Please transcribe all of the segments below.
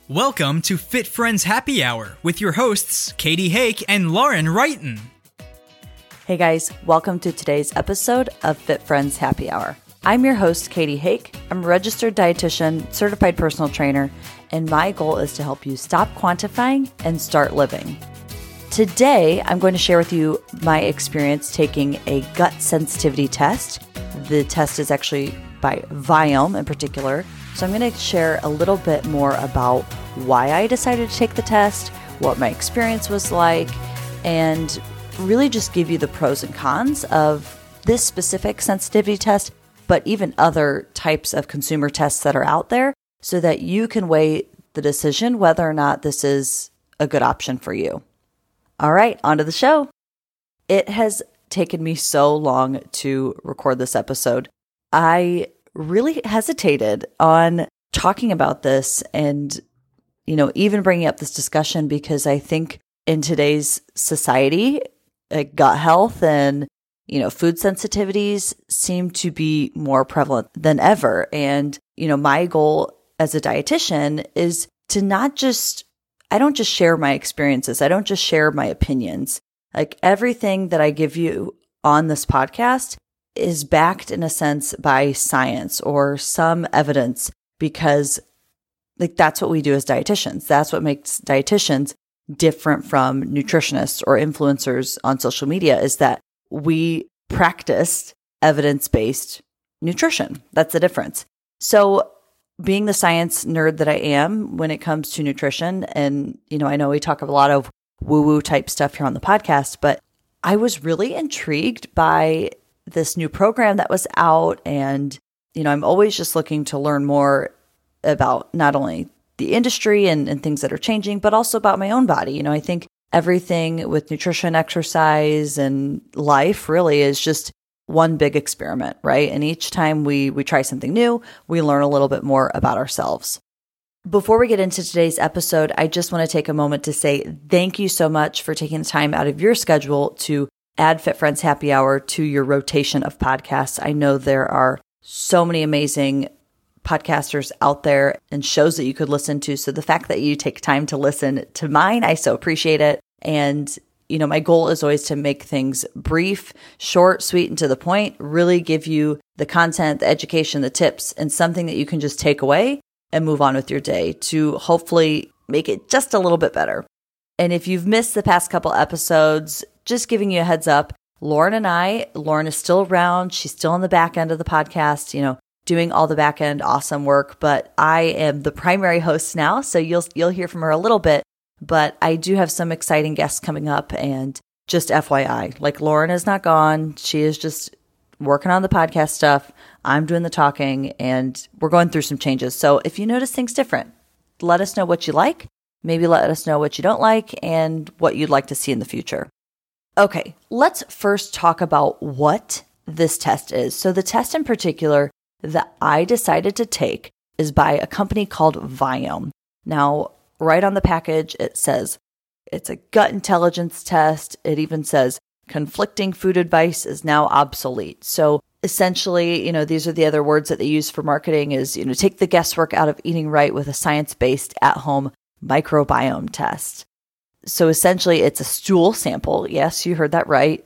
Welcome to Fit Friends Happy Hour with your hosts, Katie Hake and Lauren Wrighton. Hey guys, welcome to today's episode of Fit Friends Happy Hour. I'm your host, Katie Hake. I'm a registered dietitian, certified personal trainer, and my goal is to help you stop quantifying and start living. Today, I'm going to share with you my experience taking a gut sensitivity test. The test is actually by Viome in particular. So I'm going to share a little bit more about why I decided to take the test, what my experience was like, and really just give you the pros and cons of this specific sensitivity test, but even other types of consumer tests that are out there so that you can weigh the decision whether or not this is a good option for you. All right, on to the show. It has taken me so long to record this episode. I really hesitated on talking about this and, even bringing up this discussion because I think in today's society, gut health and, food sensitivities seem to be more prevalent than ever. And, my goal as a dietitian is to I don't just share my experiences. I don't just share my opinions. Like everything that I give you on this podcast is backed in a sense by science or some evidence because that's what we do as dietitians. That's what makes dietitians different from nutritionists or influencers on social media is that we practice evidence-based nutrition. That's the difference. So being the science nerd that I am when it comes to nutrition, and, I know we talk a lot of woo-woo type stuff here on the podcast, but I was really intrigued by this new program that was out. And, I'm always just looking to learn more about not only the industry and things that are changing, but also about my own body. I think everything with nutrition, exercise, and life really is just one big experiment, right? And each time we try something new, we learn a little bit more about ourselves. Before we get into today's episode, I just want to take a moment to say thank you so much for taking the time out of your schedule to add Fit Friends Happy Hour to your rotation of podcasts. I know there are so many amazing podcasters out there and shows that you could listen to. So the fact that you take time to listen to mine, I so appreciate it. And, my goal is always to make things brief, short, sweet, and to the point, really give you the content, the education, the tips, and something that you can just take away and move on with your day to hopefully make it just a little bit better. And if you've missed the past couple episodes, just giving you a heads up, Lauren is still around. She's still on the back end of the podcast, doing all the back end awesome work, but I am the primary host now. So you'll hear from her a little bit, but I do have some exciting guests coming up. And just FYI, Lauren is not gone. She is just working on the podcast stuff. I'm doing the talking and we're going through some changes. So if you notice things different, let us know what you like. Maybe let us know what you don't like and what you'd like to see in the future. Okay, let's first talk about what this test is. So the test in particular that I decided to take is by a company called Viome. Now, right on the package, it says it's a gut intelligence test. It even says conflicting food advice is now obsolete. So essentially, these are the other words that they use for marketing is, take the guesswork out of eating right with a science-based at-home microbiome test. So essentially, it's a stool sample. Yes, you heard that right.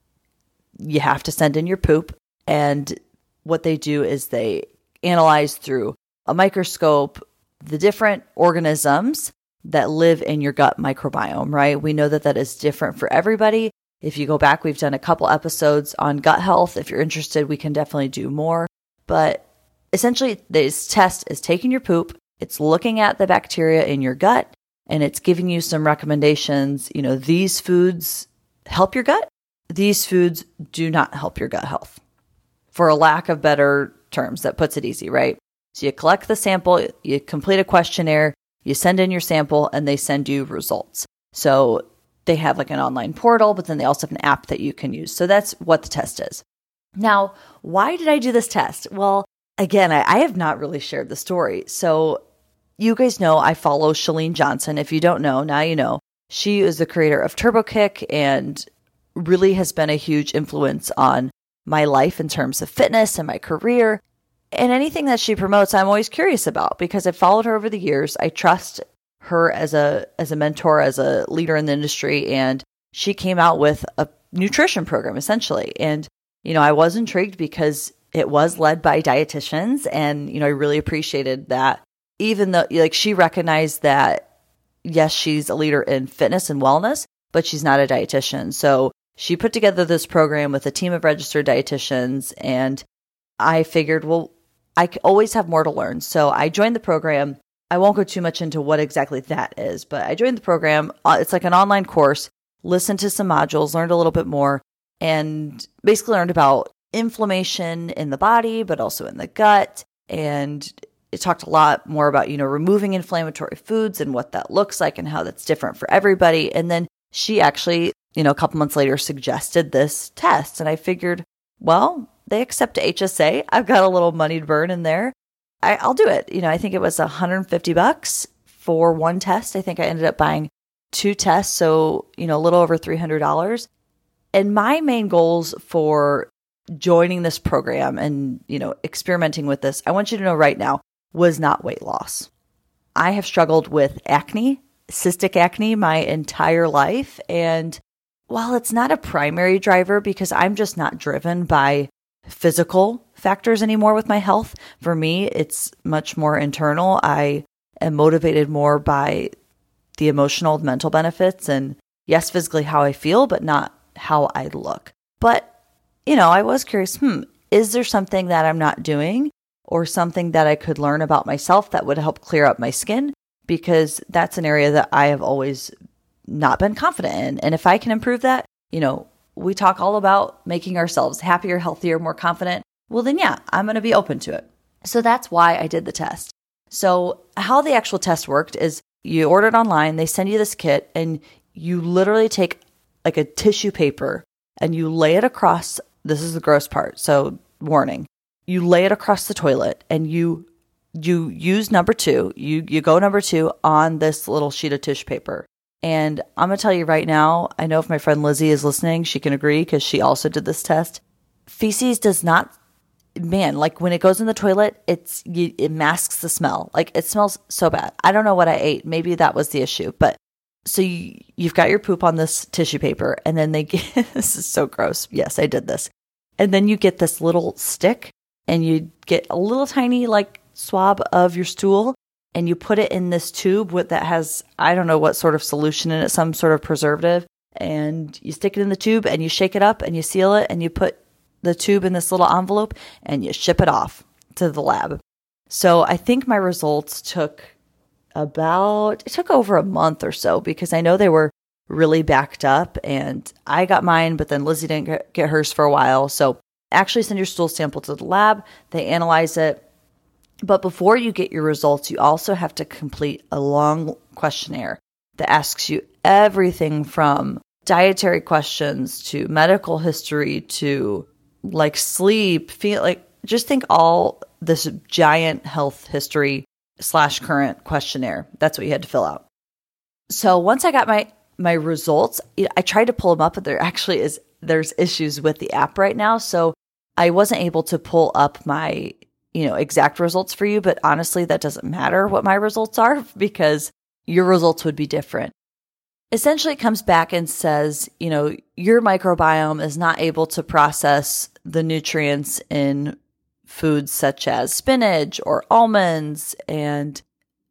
You have to send in your poop. And what they do is they analyze through a microscope the different organisms that live in your gut microbiome, right? We know that is different for everybody. If you go back, we've done a couple episodes on gut health. If you're interested, we can definitely do more. But essentially, this test is taking your poop. It's looking at the bacteria in your gut. And it's giving you some recommendations. These foods help your gut. These foods do not help your gut health. For a lack of better terms, that puts it easy, right? So you collect the sample, you complete a questionnaire, you send in your sample, and they send you results. So they have an online portal, but then they also have an app that you can use. So that's what the test is. Now, why did I do this test? Well, again, I have not really shared the story. So you guys know I follow Chalene Johnson. If you don't know, now you know. She is the creator of TurboKick and really has been a huge influence on my life in terms of fitness and my career. And anything that she promotes, I'm always curious about because I've followed her over the years. I trust her as a mentor, as a leader in the industry. And she came out with a nutrition program essentially. And, I was intrigued because it was led by dietitians. And, I really appreciated that, even though she recognized that, yes, she's a leader in fitness and wellness, but she's not a dietitian. So she put together this program with a team of registered dietitians. And I figured, well, I always have more to learn. So I joined the program. I won't go too much into what exactly that is, but I joined the program. It's like an online course, listened to some modules, learned a little bit more, and basically learned about inflammation in the body, but also in the gut. And it talked a lot more about, removing inflammatory foods and what that looks like and how that's different for everybody. And then she actually, a couple months later suggested this test. And I figured, well, they accept HSA. I've got a little money to burn in there. I'll do it. I think it was $150 for one test. I think I ended up buying 2 tests. So, a little over $300. And my main goals for joining this program and, experimenting with this, I want you to know right now, was not weight loss. I have struggled with acne, cystic acne my entire life. And while it's not a primary driver because I'm just not driven by physical factors anymore with my health, for me, it's much more internal. I am motivated more by the emotional, mental benefits and yes, physically how I feel, but not how I look. But, I was curious, is there something that I'm not doing or something that I could learn about myself that would help clear up my skin? Because that's an area that I have always not been confident in. And if I can improve that, we talk all about making ourselves happier, healthier, more confident. Well, then yeah, I'm going to be open to it. So that's why I did the test. So how the actual test worked is you order it online, they send you this kit, and you literally take like a tissue paper and you lay it across, this is the gross part, so warning, you lay it across the toilet and you use number 2, you go number 2 on this little sheet of tissue paper. And I'm going to tell you right now, I know if my friend Lizzie is listening, she can agree because she also did this test. Feces does not, like when it goes in the toilet, it masks the smell. Like it smells so bad. I don't know what I ate. Maybe that was the issue. But so you've got your poop on this tissue paper and then they get, this is so gross. Yes, I did this. And then you get this little stick and you get a little tiny like swab of your stool and you put it in this tube that has, I don't know what sort of solution in it, some sort of preservative. And you stick it in the tube and you shake it up and you seal it and you put the tube in this little envelope and you ship it off to the lab. So I think my results took over a month or so because I know they were really backed up and I got mine, but then Lizzie didn't get hers for a while. So actually send your stool sample to the lab. They analyze it. But before you get your results, you also have to complete a long questionnaire that asks you everything from dietary questions to medical history to like sleep, just think all this giant health history / current questionnaire. That's what you had to fill out. So once I got my results, I tried to pull them up, but there's issues with the app right now. So I wasn't able to pull up my exact results for you, but honestly, that doesn't matter what my results are because your results would be different. Essentially, it comes back and says, your microbiome is not able to process the nutrients in foods such as spinach or almonds and,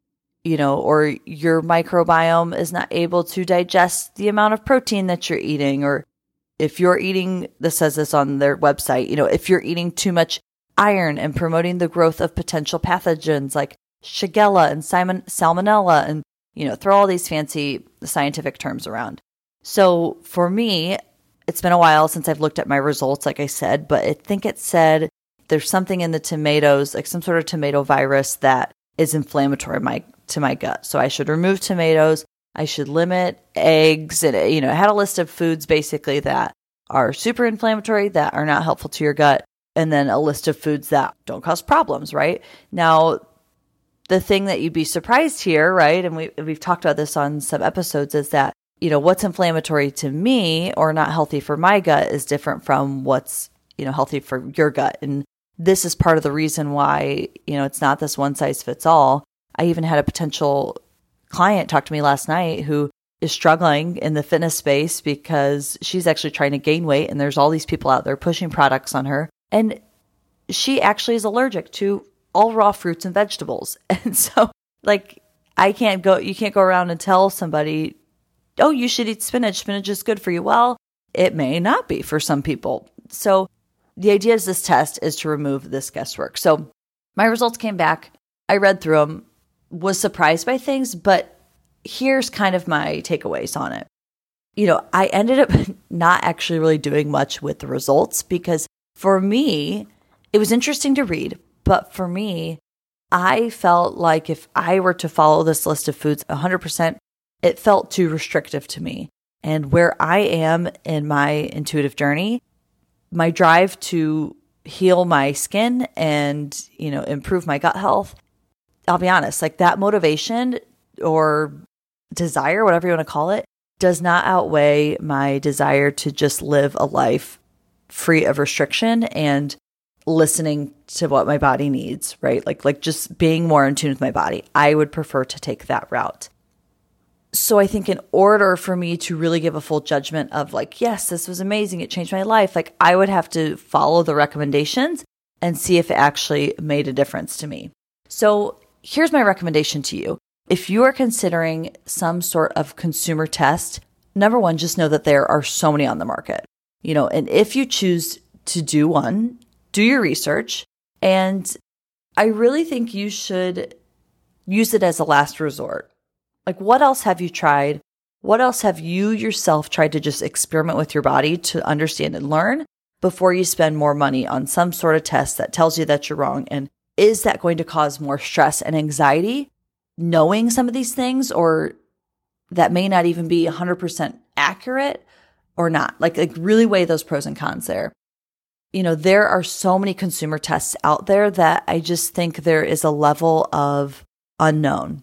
or your microbiome is not able to digest the amount of protein that you're eating. Or if you're eating, this says this on their website, if you're eating too much iron and promoting the growth of potential pathogens like Shigella and Salmonella and, throw all these fancy scientific terms around. So for me, it's been a while since I've looked at my results, like I said, but I think it said there's something in the tomatoes, like some sort of tomato virus that is inflammatory to my gut. So I should remove tomatoes. I should limit eggs. And, it had a list of foods basically that are super inflammatory, that are not helpful to your gut. And then a list of foods that don't cause problems, right? Now, the thing that you'd be surprised here, right? And we've talked about this on some episodes is that, what's inflammatory to me or not healthy for my gut is different from what's, healthy for your gut. And this is part of the reason why, it's not this one size fits all. I even had a potential client talk to me last night who is struggling in the fitness space because she's actually trying to gain weight, and there's all these people out there pushing products on her. And she actually is allergic to all raw fruits and vegetables. And so you can't go around and tell somebody, oh, you should eat spinach. Spinach is good for you. Well, it may not be for some people. So the idea of this test is to remove this guesswork. So my results came back. I read through them, was surprised by things, but here's kind of my takeaways on it. I ended up not actually really doing much with the results because for me, it was interesting to read, but for me, I felt like if I were to follow this list of foods 100%, it felt too restrictive to me. And where I am in my intuitive journey, my drive to heal my skin and, improve my gut health, I'll be honest, that motivation or desire, whatever you want to call it, does not outweigh my desire to just live a life free of restriction and listening to what my body needs, right? Like just being more in tune with my body. I would prefer to take that route. So I think in order for me to really give a full judgment of yes, this was amazing, it changed my life, I would have to follow the recommendations and see if it actually made a difference to me. So here's my recommendation to you. If you are considering some sort of consumer test, number one, just know that there are so many on the market, and if you choose to do one, do your research. And I really think you should use it as a last resort. What else have you tried? What else have you yourself tried to just experiment with your body to understand and learn before you spend more money on some sort of test that tells you that you're wrong? And is that going to cause more stress and anxiety knowing some of these things, or that may not even be 100% accurate or not? Really weigh those pros and cons there. There are so many consumer tests out there that I just think there is a level of unknown.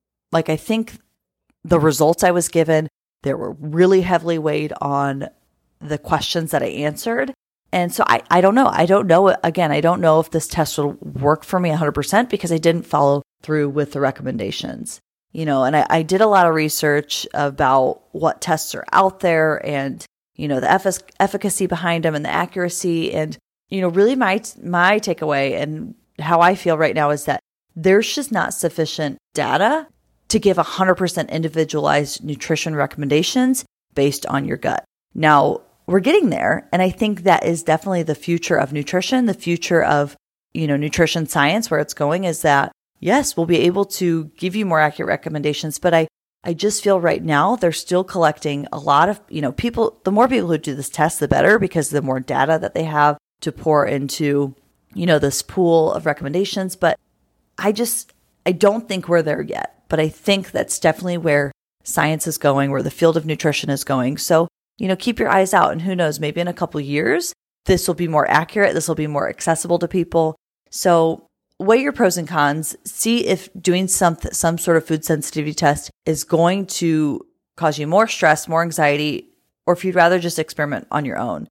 I think the results I was given, they were really heavily weighed on the questions that I answered. And so I don't know. I don't know. Again, I don't know if this test will work for me 100% because I didn't follow through with the recommendations. And I did a lot of research about what tests are out there and, the efficacy behind them and the accuracy. And, really my takeaway and how I feel right now is that there's just not sufficient data to give 100% individualized nutrition recommendations based on your gut. Now, we're getting there, and I think that is definitely the future of nutrition, the future of, nutrition science. Where it's going is that, yes, we'll be able to give you more accurate recommendations, but I just feel right now they're still collecting a lot of, people. The more people who do this test, the better, because the more data that they have to pour into, this pool of recommendations. But I don't think we're there yet. But I think that's definitely where science is going, where the field of nutrition is going. So, keep your eyes out, and who knows, maybe in a couple of years, this will be more accurate. This will be more accessible to people. So weigh your pros and cons. See if doing some sort of food sensitivity test is going to cause you more stress, more anxiety, or if you'd rather just experiment on your own.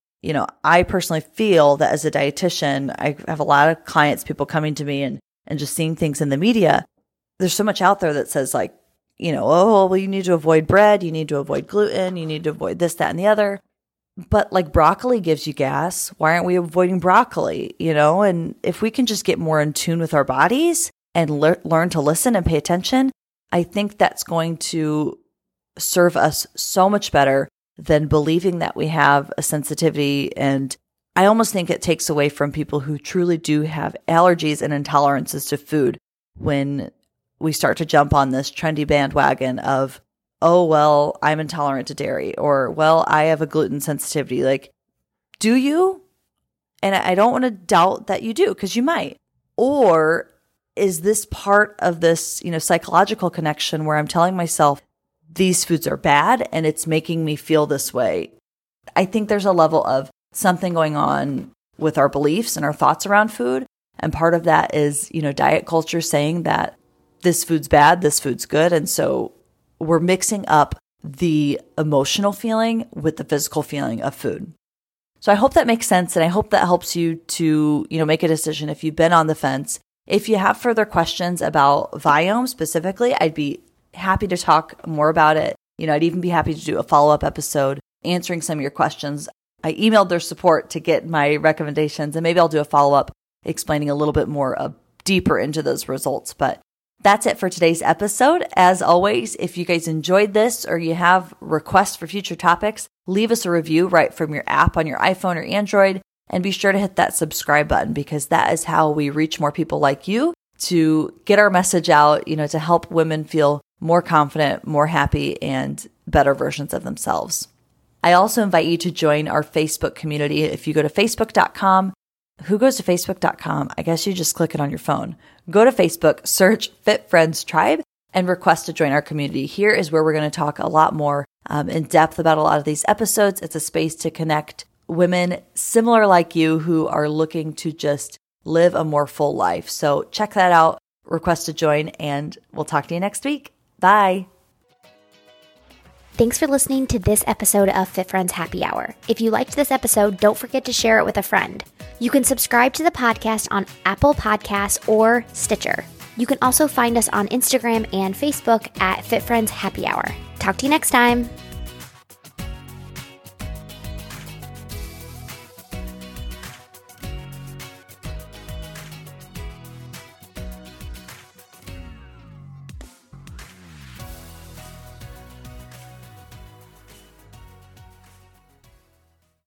I personally feel that as a dietitian, I have a lot of clients, people coming to me and just seeing things in the media. There's so much out there that says oh, well, you need to avoid bread, you need to avoid gluten, you need to avoid this, that, and the other. But broccoli gives you gas. Why aren't we avoiding broccoli? And if we can just get more in tune with our bodies and learn to listen and pay attention, I think that's going to serve us so much better than believing that we have a sensitivity. And I almost think it takes away from people who truly do have allergies and intolerances to food when we start to jump on this trendy bandwagon of, oh, well, I'm intolerant to dairy, or, well, I have a gluten sensitivity. Do you? And I don't want to doubt that you do, because you might. Or is this part of this, psychological connection where I'm telling myself these foods are bad and it's making me feel this way? I think there's a level of something going on with our beliefs and our thoughts around food. And part of that is, diet culture saying that this food's bad, this food's good. And so we're mixing up the emotional feeling with the physical feeling of food. So I hope that makes sense, and I hope that helps you to, make a decision if you've been on the fence. If you have further questions about Viome specifically, I'd be happy to talk more about it. I'd even be happy to do a follow-up episode answering some of your questions. I emailed their support to get my recommendations, and maybe I'll do a follow-up explaining a little bit more deeper into those results. But that's it for today's episode. As always, if you guys enjoyed this or you have requests for future topics, leave us a review right from your app on your iPhone or Android, and be sure to hit that subscribe button, because that is how we reach more people like you to get our message out, to help women feel more confident, more happy, and better versions of themselves. I also invite you to join our Facebook community. If you go to facebook.com, who goes to facebook.com? I guess you just click it on your phone. Go to Facebook, search Fit Friends Tribe, and request to join our community. Here is where we're going to talk a lot more in depth about a lot of these episodes. It's a space to connect women similar like you who are looking to just live a more full life. So check that out, request to join, and we'll talk to you next week. Bye. Thanks for listening to this episode of Fit Friends Happy Hour. If you liked this episode, don't forget to share it with a friend. You can subscribe to the podcast on Apple Podcasts or Stitcher. You can also find us on Instagram and Facebook at Fit Friends Happy Hour. Talk to you next time.